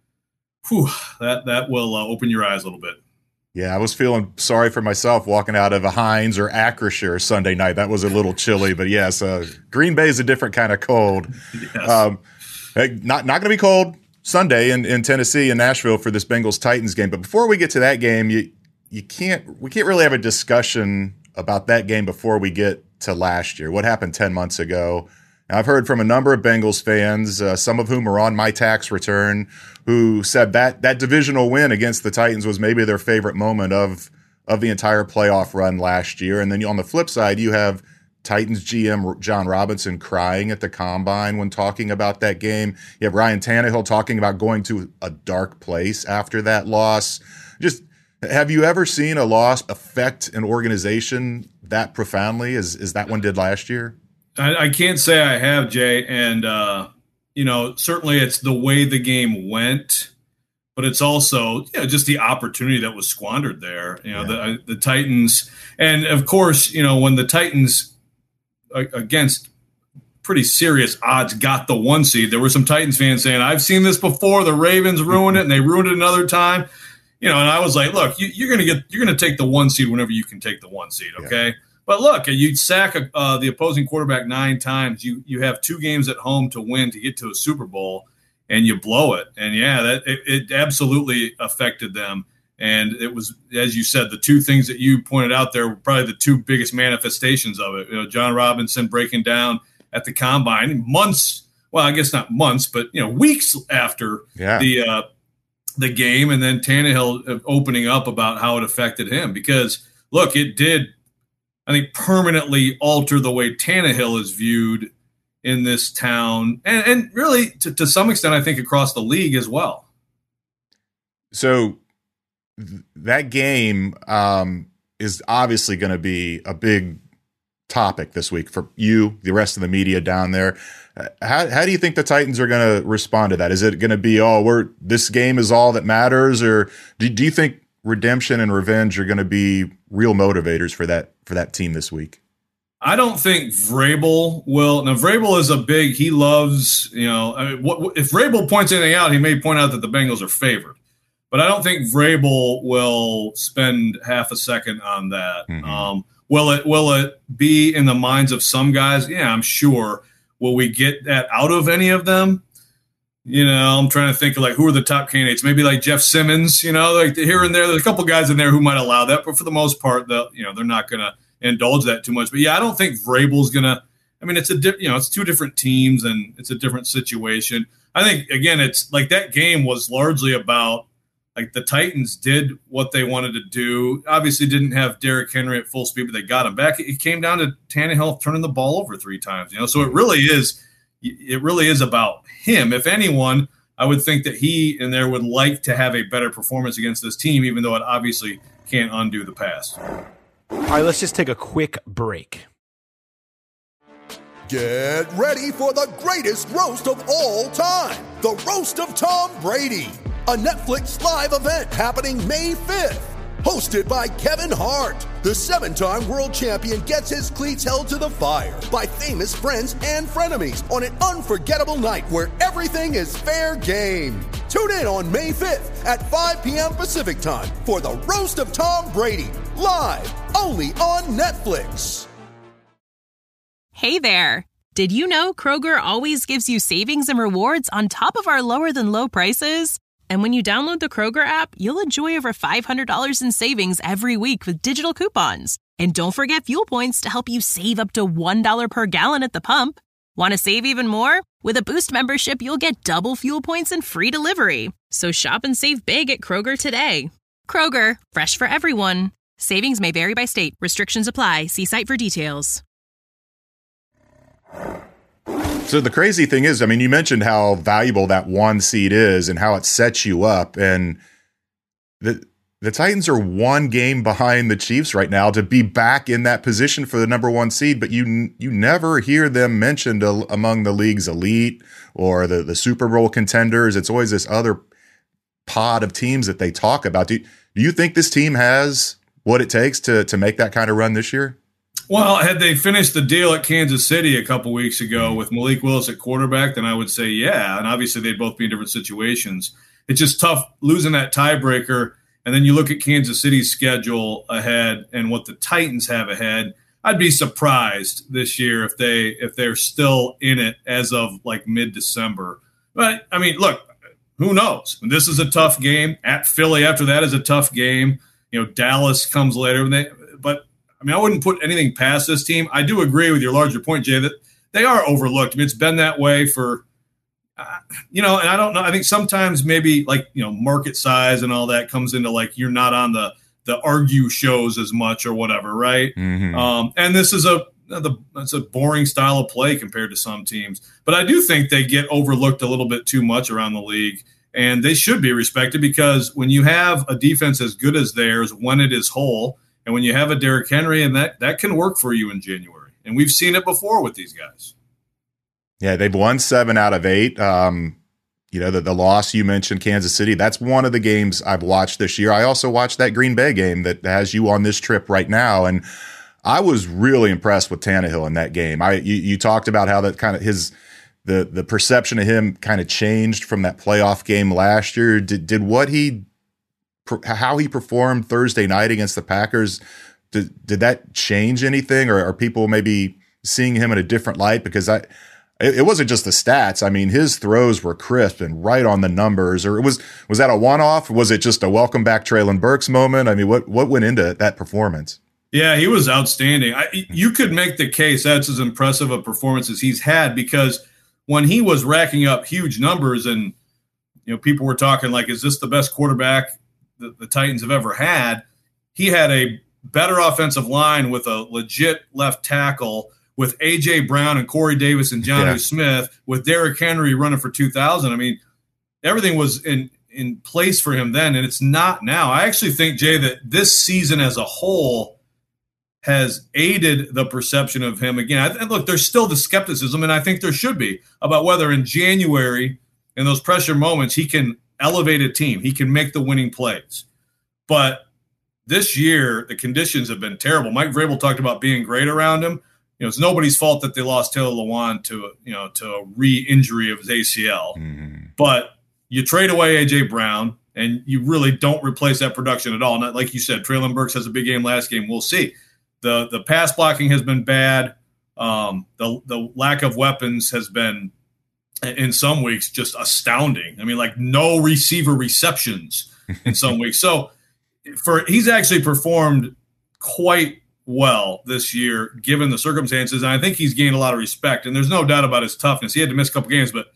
that will open your eyes a little bit. Yeah, I was feeling sorry for myself walking out of a Heinz or Acrisure Sunday night. That was a little chilly, but yes, Green Bay is a different kind of cold. Yes. Not going to be cold Sunday in Tennessee and Nashville for this Bengals-Titans game. But before we get to that game, we can't really have a discussion about that game before we get to last year. What happened 10 months ago? Now, I've heard from a number of Bengals fans, some of whom are on my tax return, who said that divisional win against the Titans was maybe their favorite moment of the entire playoff run last year. And then on the flip side, you have Titans GM John Robinson crying at the combine when talking about that game. You have Ryan Tannehill talking about going to a dark place after that loss. Just, have you ever seen a loss affect an organization that profoundly as that one did last year? I can't say I have, Jay. And, certainly it's the way the game went, but it's also just the opportunity that was squandered there. The Titans. And, of course, when the Titans – against pretty serious odds got the 1 seed. There were some Titans fans saying, I've seen this before. The Ravens ruined it and they ruined it another time. And I was like, look, you're going to take the 1 seed whenever you can take the 1 seed. Okay. Yeah. But look, you sack the opposing quarterback 9 times. You have 2 games at home to win to get to a Super Bowl and you blow it. And it absolutely affected them. And it was, as you said, the 2 things that you pointed out there were probably the 2 biggest manifestations of it. John Robinson breaking down at the combine months, well, I guess not months, but weeks after the game, and then Tannehill opening up about how it affected him. Because look, it did, I think, permanently alter the way Tannehill is viewed in this town, and really to some extent, I think across the league as well. So that game is obviously going to be a big topic this week for you, the rest of the media down there. How do you think the Titans are going to respond to that? Is it going to be, this game is all that matters, or do you think redemption and revenge are going to be real motivators for that team this week? I don't think Vrabel will. Now, Vrabel is he loves, if Vrabel points anything out, he may point out that the Bengals are favored. But I don't think Vrabel will spend half a second on that. Mm-hmm. Will it be in the minds of some guys? Yeah, I'm sure. Will we get that out of any of them? I'm trying to think of who are the top candidates. Maybe like Jeff Simmons. Here and there. There's a couple guys in there who might allow that, but for the most part, they're not going to indulge that too much. But I don't think Vrabel's going to. I mean, it's it's 2 different teams and it's a different situation. I think again, it's like that game was largely about. The Titans did what they wanted to do. Obviously didn't have Derrick Henry at full speed, but they got him back. It came down to Tannehill turning the ball over 3 times. So it really is about him. If anyone, I would think that he in there would like to have a better performance against this team, even though it obviously can't undo the past. All right, let's just take a quick break. Get ready for the greatest roast of all time, the Roast of Tom Brady. A Netflix live event happening May 5th. Hosted by Kevin Hart, the 7-time world champion gets his cleats held to the fire by famous friends and frenemies on an unforgettable night where everything is fair game. Tune in on May 5th at 5 p.m. Pacific time for the Roast of Tom Brady, live only on Netflix. Hey there. Did you know Kroger always gives you savings and rewards on top of our lower than low prices? And when you download the Kroger app, you'll enjoy over $500 in savings every week with digital coupons. And don't forget fuel points to help you save up to $1 per gallon at the pump. Want to save even more? With a Boost membership, you'll get double fuel points and free delivery. So shop and save big at Kroger today. Kroger, fresh for everyone. Savings may vary by state. Restrictions apply. See site for details. So the crazy thing is, I mean, you mentioned how valuable that 1 seed is and how it sets you up. And the Titans are 1 game behind the Chiefs right now to be back in that position for the number 1 seed. But you never hear them mentioned among the league's elite or the Super Bowl contenders. It's always this other pod of teams that they talk about. Do you think this team has what it takes to make that kind of run this year? Well, had they finished the deal at Kansas City a couple weeks ago with Malik Willis at quarterback, then I would say, yeah. And obviously they'd both be in different situations. It's just tough losing that tiebreaker. And then you look at Kansas City's schedule ahead and what the Titans have ahead. I'd be surprised this year if they're still in it as of like mid-December. But I mean, look, who knows? This is a tough game. At Philly after that is a tough game. Dallas comes later. But I mean, I wouldn't put anything past this team. I do agree with your larger point, Jay, that they are overlooked. I mean, it's been that way for, and I don't know. I think sometimes maybe market size and all that comes into you're not on the argue shows as much or whatever, right? Mm-hmm. And this is that's a boring style of play compared to some teams. But I do think they get overlooked a little bit too much around the league, and they should be respected because when you have a defense as good as theirs, when it is whole, and when you have a Derrick Henry, and that can work for you in January. And we've seen it before with these guys. Yeah, they've won 7 out of 8. The loss you mentioned, Kansas City, that's one of the games I've watched this year. I also watched that Green Bay game that has you on this trip right now, and I was really impressed with Tannehill in that game. You talked about how that kind of the perception of him kind of changed from that playoff game last year. How he performed Thursday night against the Packers, did that change anything, or are people maybe seeing him in a different light? Because it wasn't just the stats. I mean, his throws were crisp and right on the numbers. Or was that a one-off? Was it just a welcome back Treylon Burks moment? I mean, what went into that performance? Yeah, he was outstanding. You could make the case that's as impressive a performance as he's had, because when he was racking up huge numbers and people were talking like, is this the best quarterback the Titans have ever had? He had a better offensive line with a legit left tackle, with A.J. Brown and Corey Davis and Jonnu Smith, with Derrick Henry running for 2,000. I mean, everything was in place for him then, and it's not now. I actually think, Jay, that this season as a whole has aided the perception of him again. And look, there's still the skepticism, and I think there should be, about whether in January, in those pressure moments, he can elevate a team. He can make the winning plays. But this year, the conditions have been terrible. Mike Vrabel talked about being great around him. It's nobody's fault that they lost Taylor Lewan to a re-injury of his ACL. Mm-hmm. But you trade away A.J. Brown, and you really don't replace that production at all. Not like you said, Treylon Burks has a big game last game. We'll see. The pass blocking has been bad. The lack of weapons has been, in some weeks, just astounding. I mean, like no receiver receptions in some weeks. So he's actually performed quite well this year, given the circumstances. And I think he's gained a lot of respect. And there's no doubt about his toughness. He had to miss a couple games, but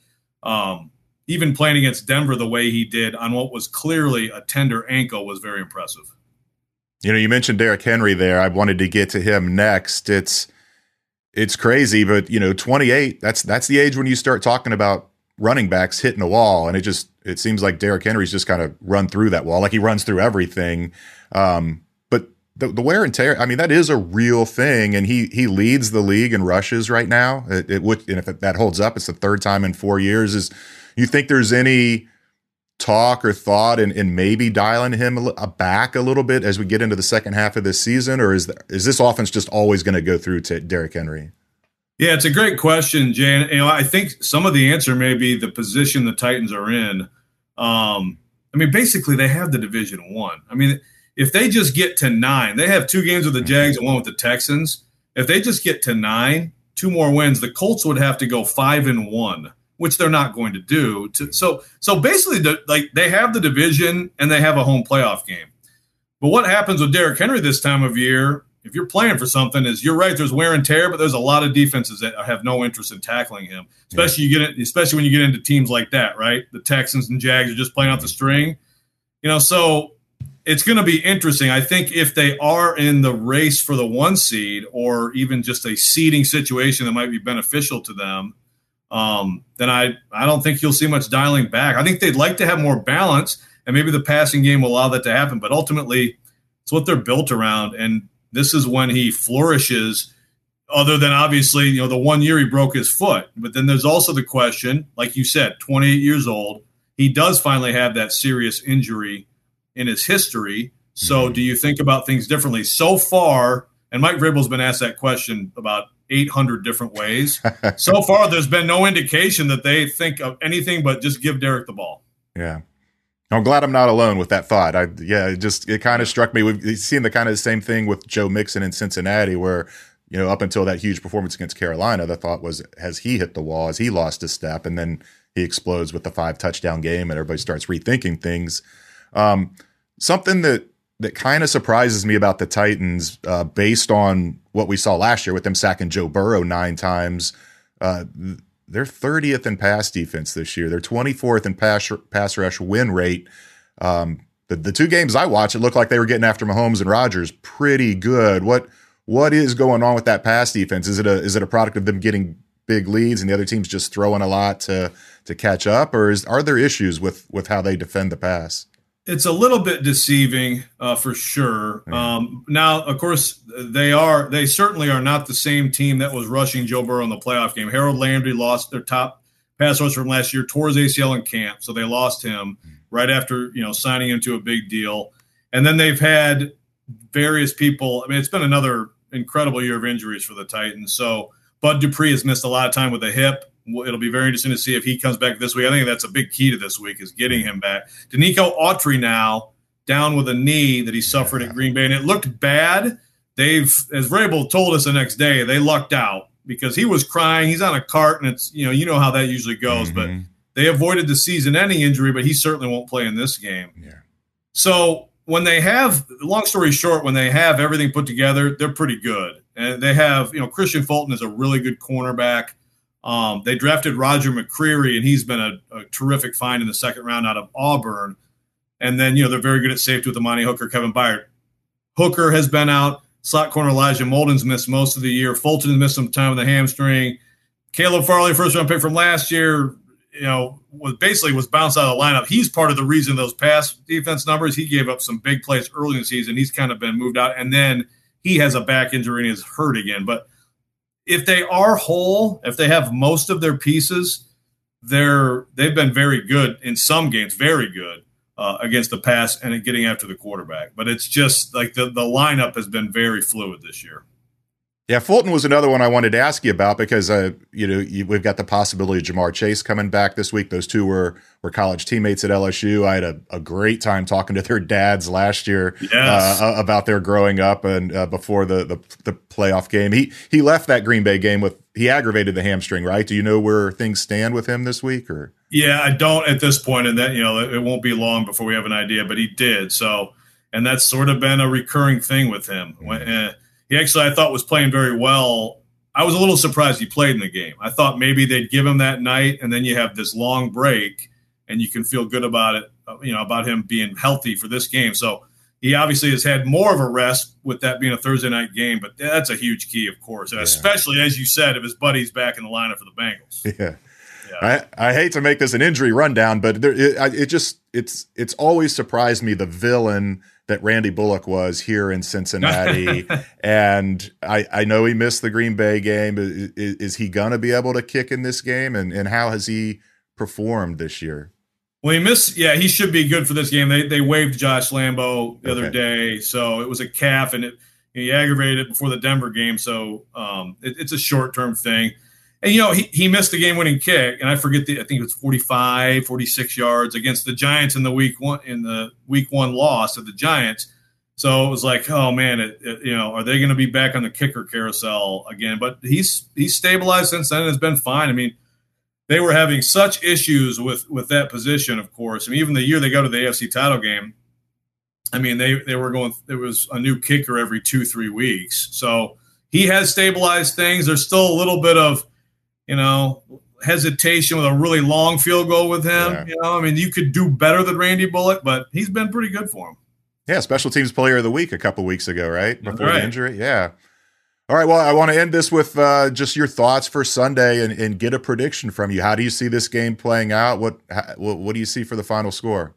even playing against Denver the way he did on what was clearly a tender ankle was very impressive. You mentioned Derrick Henry there. I wanted to get to him next. It's crazy, but 28, that's the age when you start talking about running backs hitting a wall. And it seems like Derrick Henry's just kind of run through that wall. Like he runs through everything. But the wear and tear, I mean, that is a real thing. And he leads the league in rushes right now. And if that holds up, it's the third time in 4 years. You think there's any talk or thought in maybe dialing him back a little bit as we get into the second half of this season? Or is this offense just always going to go through to Derrick Henry? Yeah, it's a great question, Jay. I think some of the answer may be the position the Titans are in. Basically, they have the Division One. I mean, if they just get to 9, they have 2 games with the Jags and 1 with the Texans. If they just get to 9, 2 more wins, the Colts would have to go 5-1, which they're not going to do. So basically, they have the division and they have a home playoff game. But what happens with Derrick Henry this time of year, if you're playing for something, is you're right, there's wear and tear, but there's a lot of defenses that have no interest in tackling him, especially when you get into teams like that, right? The Texans and Jags are just playing out the string. So it's going to be interesting. I think if they are in the race for the 1 seed or even just a seeding situation that might be beneficial to them, then I don't think you'll see much dialing back. I think they'd like to have more balance, and maybe the passing game will allow that to happen. But ultimately, it's what they're built around, and this is when he flourishes, other than obviously, the 1 year he broke his foot. But then there's also the question, like you said, 28 years old. He does finally have that serious injury in his history. So do you think about things differently? So far, and Mike Vrabel's been asked that question about 800 different ways. So far, there's been no indication that they think of anything but just give Derrick the ball. Yeah. I'm glad I'm not alone with that thought. It kind of struck me. We've seen the kind of the same thing with Joe Mixon in Cincinnati, where, up until that huge performance against Carolina, the thought was, has he hit the wall? Has he lost a step? And then he explodes with the 5-touchdown game and everybody starts rethinking things. Something that kind of surprises me about the Titans, based on what we saw last year with them sacking Joe Burrow 9 times, they're 30th in pass defense this year. They're 24th in pass rush win rate. The 2 games I watched, it looked like they were getting after Mahomes and Rodgers pretty good. What what is going on with that pass defense? Is it a product of them getting big leads and the other team's just throwing a lot to catch up, or are there issues with how they defend the pass? It's a little bit deceiving for sure. Now, of course, they certainly are not the same team that was rushing Joe Burrow in the playoff game. Harold Landry lost their top pass rusher from last year, tore his ACL in camp, so they lost him right after signing him to a big deal. And then they've had various people. I mean, it's been another incredible year of injuries for the Titans. So Bud Dupree has missed a lot of time with a hip. It'll be very interesting to see if he comes back this week. I think that's a big key to this week is getting him back. Danico Autry now down with a knee that he suffered at Green Bay, and it looked bad. As Vrabel told us the next day, they lucked out because he was crying. He's on a cart, and it's you know how that usually goes. But they avoided the season-ending injury, but he certainly won't play in this game. Yeah. So when they have, long story short, when they have everything put together, they're pretty good. And they have, Christian Fulton is a really good cornerback. They drafted Roger McCreary, and he's been a terrific find in the second round out of Auburn. And then, they're very good at safety with Amani Hooker, Kevin Byard. Hooker has been out. Slot corner Elijah Molden's missed most of the year. Fulton has missed some time with a hamstring. Caleb Farley, first-round pick from last year, was bounced out of the lineup. He's part of the reason those pass defense numbers. He gave up some big plays early in the season. He's kind of been moved out. And then he has a back injury and is hurt again. But if they are whole, if they have most of their pieces, they've been very good in some games, very good against the pass and getting after the quarterback. But it's just like the lineup has been very fluid this year. Yeah, Fulton was another one I wanted to ask you about because we've got the possibility of Jamar Chase coming back this week. Those two were college teammates at LSU. I had a great time talking to their dads last year about their growing up and before the playoff game. He left that Green Bay game he aggravated the hamstring, right? Do you know where things stand with him this week? Or yeah, I don't at this point, and that it won't be long before we have an idea. But he did so, and that's sort of been a recurring thing with him. He actually, I thought, was playing very well. I was a little surprised he played in the game. I thought maybe they'd give him that night, and then you have this long break, and you can feel good about it, about him being healthy for this game. So he obviously has had more of a rest with that being a Thursday night game, but that's a huge key, of course, especially, as you said, if his buddy's back in the lineup for the Bengals. Yeah. I hate to make this an injury rundown, but it's always surprised me the villain that Randy Bullock was here in Cincinnati. And I know he missed the Green Bay game. Is he going to be able to kick in this game? And how has he performed this year? Well, he should be good for this game. They waived Josh Lambo the other day. So it was a calf, and he aggravated it before the Denver game. So it's a short-term thing. And, he missed the game-winning kick, and I forget I think it was 45, 46 yards against the Giants in the week one loss of the Giants. So it was like, oh man, are they going to be back on the kicker carousel again? But he's stabilized since then and has been fine. I mean, they were having such issues with that position, of course. I mean, even the year they go to the AFC title game, I mean, they were going. There was a new kicker every 2-3 weeks. So he has stabilized things. There's still a little bit of hesitation with a really long field goal with him. Yeah. I mean, you could do better than Randy Bullock, but he's been pretty good for him. Yeah, special teams player of the week a couple weeks ago, right? Before the injury. Yeah. All right, well, I want to end this with just your thoughts for Sunday and get a prediction from you. How do you see this game playing out? What do you see for the final score?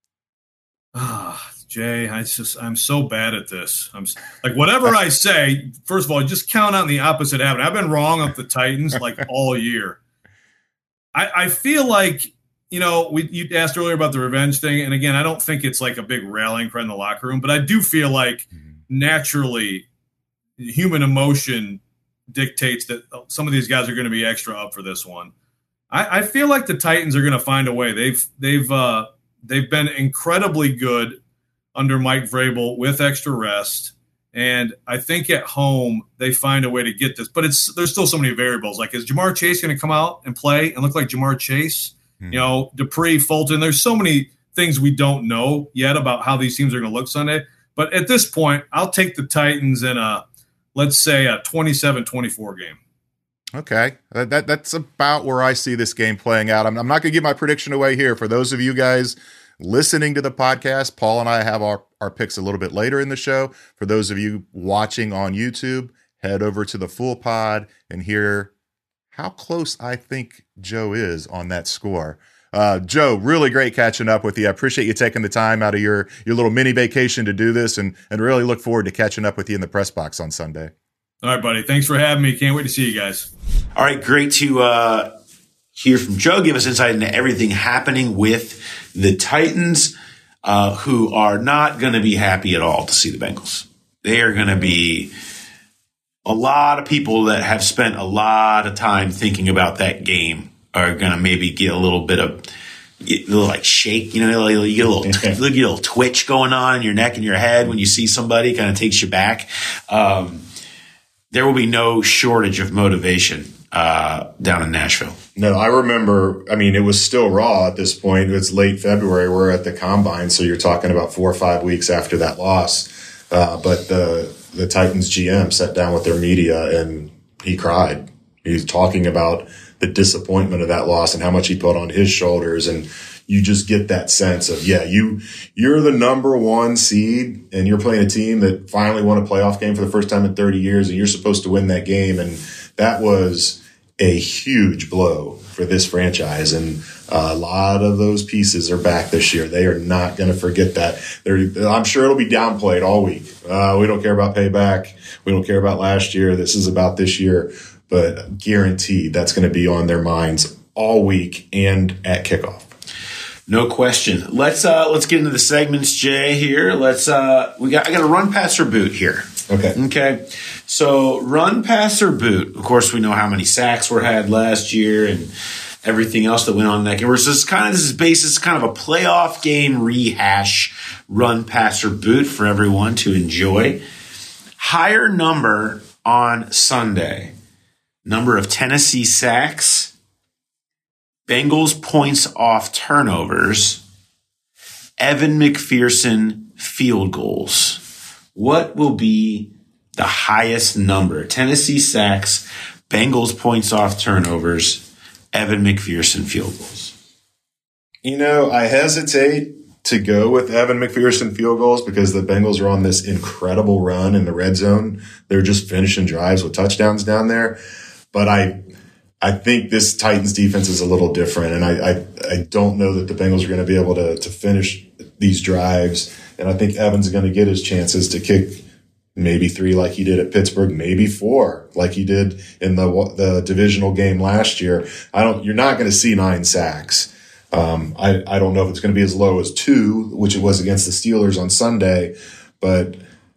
Jay, I'm so bad at this. I'm like, whatever I say, first of all, just count on the opposite happening. I've been wrong with the Titans like all year. I feel like, you asked earlier about the revenge thing. And again, I don't think it's like a big rallying cry in the locker room, but I do feel like naturally human emotion dictates that some of these guys are going to be extra up for this one. I feel like the Titans are going to find a way. They've been incredibly good under Mike Vrabel with extra rest. And I think at home they find a way to get this. But there's still so many variables. Like, is Jamar Chase going to come out and play and look like Jamar Chase? Dupree, Fulton. There's so many things we don't know yet about how these teams are going to look Sunday. But at this point, I'll take the Titans in let's say a 27-24 game. Okay. That's about where I see this game playing out. I'm not going to give my prediction away here. For those of you guys listening to the podcast, Paul and I have our picks a little bit later in the show. For those of you watching on YouTube, head over to the full pod and hear how close I think Joe is on that score. Joe, really great catching up with you. I appreciate you taking the time out of your little mini vacation to do this, and really look forward to catching up with you in the press box on Sunday. All right, buddy. Thanks for having me. Can't wait to see you guys. All right, great to hear from Joe, give us insight into everything happening with the Titans, who are not going to be happy at all to see the Bengals. They are going to be a lot of people that have spent a lot of time thinking about that game are going to maybe get a little like shake, you know, you get a little twitch going on in your neck and your head when you see somebody, kind of takes you back. There will be no shortage of motivation down in Nashville. No, I remember, I mean, it was still raw at this point. It's late February. We're at the combine, so you're talking about 4 or 5 weeks after that loss. But the Titans GM sat down with their media and he cried. He was talking about the disappointment of that loss and how much he put on his shoulders. And you just get that sense of, you're the number 1 seed and you're playing a team that finally won a playoff game for the first time in 30 years and you're supposed to win that game. And that was a huge blow for this franchise. And a lot of those pieces are back this year. They are not going to forget that. I'm sure it'll be downplayed all week. We don't care about payback. We don't care about last year. This is about this year. But guaranteed that's going to be on their minds all week and at kickoff. No question. Let's get into the segments, Jay. Here, I got a run, pass, or boot here. Okay. So run, pass, or boot. Of course, we know how many sacks were had last year and everything else that went on in that game. This is kind of a playoff game rehash. Run, pass, or boot for everyone to enjoy. Higher number on Sunday. Number of Tennessee sacks, Bengals points off turnovers, Evan McPherson field goals. What will be the highest number? Tennessee sacks, Bengals points off turnovers, Evan McPherson field goals. You know, I hesitate to go with Evan McPherson field goals because the Bengals are on this incredible run in the red zone. They're just finishing drives with touchdowns down there. But I think this Titans defense is a little different, and I don't know that the Bengals are going to be able to finish these drives. And I think Evan's going to get his chances to kick maybe 3 like he did at Pittsburgh, maybe 4 like he did in the divisional game last year. You're not going to see 9 sacks. I don't know if it's going to be as low as 2, which it was against the Steelers on Sunday, but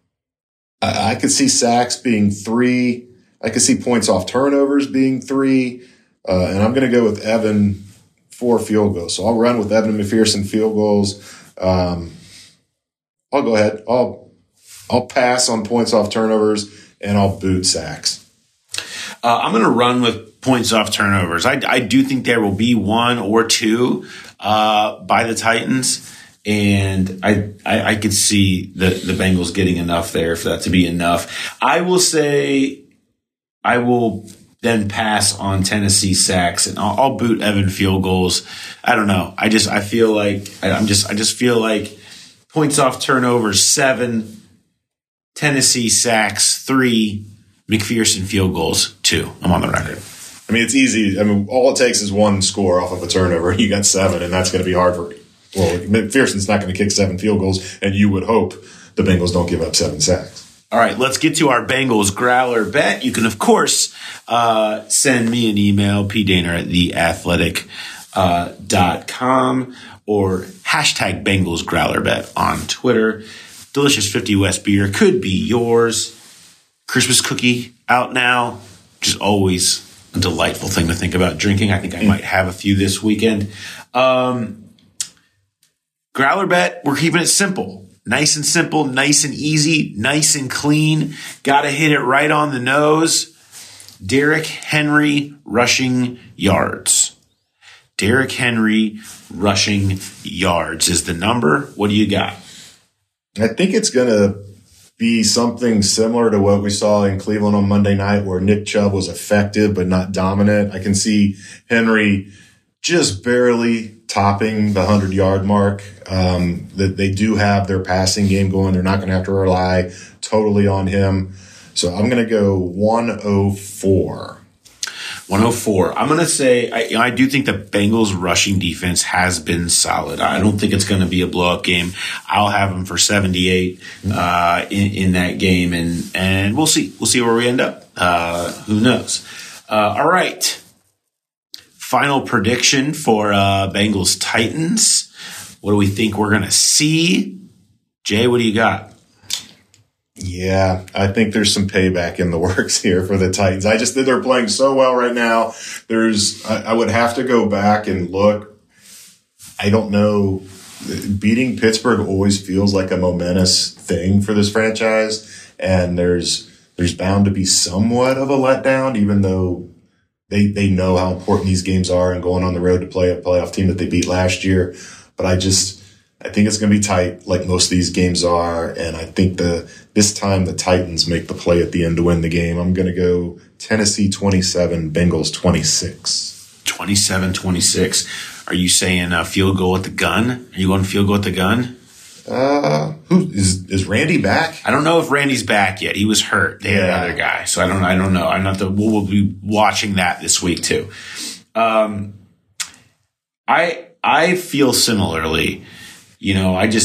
I could see sacks being 3. I could see points off turnovers being 3, and I'm going to go with Evan 4 field goals. So I'll run with Evan McPherson field goals. I'll go ahead. I'll pass on points off turnovers, and I'll boot sacks. I'm going to run with points off turnovers. I do think there will be 1 or 2 by the Titans, and I could see the Bengals getting enough there for that to be enough. I will say I will then pass on Tennessee sacks, and I'll boot Evan field goals. I don't know. I just feel like points off turnovers 7, Tennessee sacks 3, McPherson field goals 2. I'm on the record. I mean, it's easy. I mean, all it takes is 1 score off of a turnover. You got 7, and that's going to be hard for. Well, McPherson's not going to kick 7 field goals, and you would hope the Bengals don't give up 7 sacks. All right, let's get to our Bengals Growler bet. You can, of course, send me an email, pdaner@theathletic.com, or hashtag Bengals Growler bet on Twitter. Delicious 50 West beer could be yours. Christmas cookie out now, which is always a delightful thing to think about drinking. I think I might have a few this weekend. Growler bet, we're keeping it simple. Nice and simple, nice and easy, nice and clean. Got to hit it right on the nose. Derrick Henry rushing yards. Derrick Henry rushing yards is the number. What do you got? I think it's going to be something similar to what we saw in Cleveland on Monday night, where Nick Chubb was effective but not dominant. I can see Henry just barely topping the 100-yard mark. That they do have their passing game going. They're not going to have to rely totally on him. So I'm going to go 104. 104. I'm going to say I do think the Bengals rushing defense has been solid. I don't think it's going to be a blowout game. I'll have them for 78 in that game, and we'll see. We'll see where we end up. Who knows? All right. Final prediction for Bengals Titans. What do we think we're going to see? Jay, what do you got? Yeah, I think there's some payback in the works here for the Titans. I just think they're playing so well right now. I would have to go back and look. I don't know. Beating Pittsburgh always feels like a momentous thing for this franchise, and there's bound to be somewhat of a letdown, even though they know how important these games are and going on the road to play a playoff team that they beat last year. But I think it's going to be tight, like most of these games are, and I think this time the Titans make the play at the end to win the game. I'm going to go Tennessee 27, Bengals 26. 27-26. Are you saying field goal at the gun? Are you going field goal at the gun? Who is Randy back? I don't know if Randy's back yet. He was hurt. They had another guy, so I don't know. We'll be watching that this week too. I feel similarly. You know, I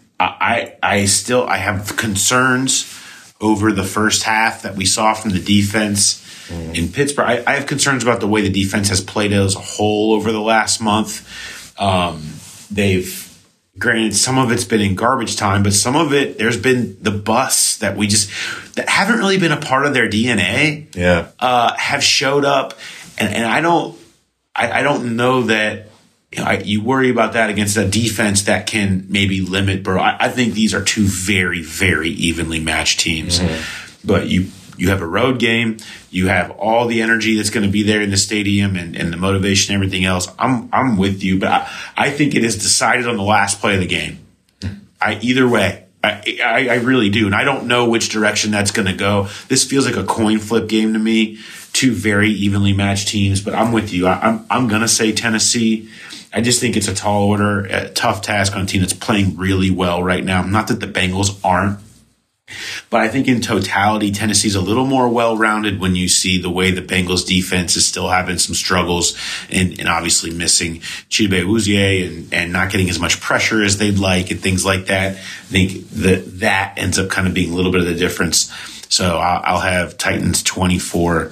have concerns over the first half that we saw from the defense in Pittsburgh. I have concerns about the way the defense has played as a whole over the last month. Granted, some of it's been in garbage time, but some of it, there's been the busts that that haven't really been a part of their DNA. Yeah. Have showed up. And I don't know that, you worry about that against a defense that can maybe limit Burrow. I think these are two very, very evenly matched teams. Mm-hmm. But you have a road game. You have all the energy that's going to be there in the stadium and the motivation and everything else. I'm with you, but I think it is decided on the last play of the game. Either way. I really do. And I don't know which direction that's going to go. This feels like a coin flip game to me. Two very evenly matched teams, but I'm with you. I'm going to say Tennessee. I just think it's a tall order, a tough task on a team that's playing really well right now. Not that the Bengals aren't, but I think in totality, Tennessee's a little more well-rounded when you see the way the Bengals defense is still having some struggles and obviously missing Chidobe Awuzie and not getting as much pressure as they'd like and things like that. I think that ends up kind of being a little bit of the difference. So I'll have Titans 24-21.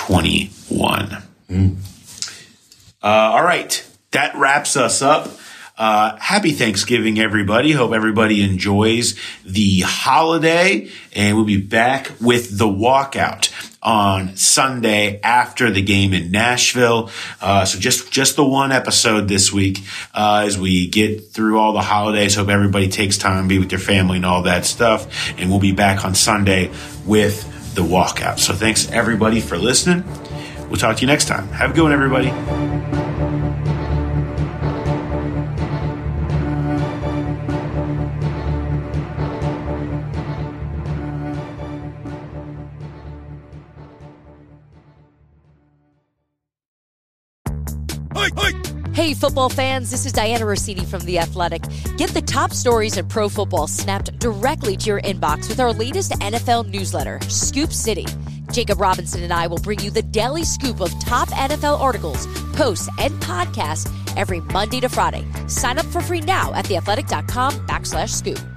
All right. That wraps us up. Happy Thanksgiving, everybody. Hope everybody enjoys the holiday. And we'll be back with the walkout on Sunday after the game in Nashville. So just the one episode this week as we get through all the holidays. Hope everybody takes time, be with their family and all that stuff. And we'll be back on Sunday with the walkout. So thanks, everybody, for listening. We'll talk to you next time. Have a good one, everybody. Hey, football fans, this is Diana Rossini from The Athletic. Get the top stories in pro football snapped directly to your inbox with our latest NFL newsletter, Scoop City. Jacob Robinson and I will bring you the daily scoop of top NFL articles, posts, and podcasts every Monday to Friday. Sign up for free now at theathletic.com/scoop.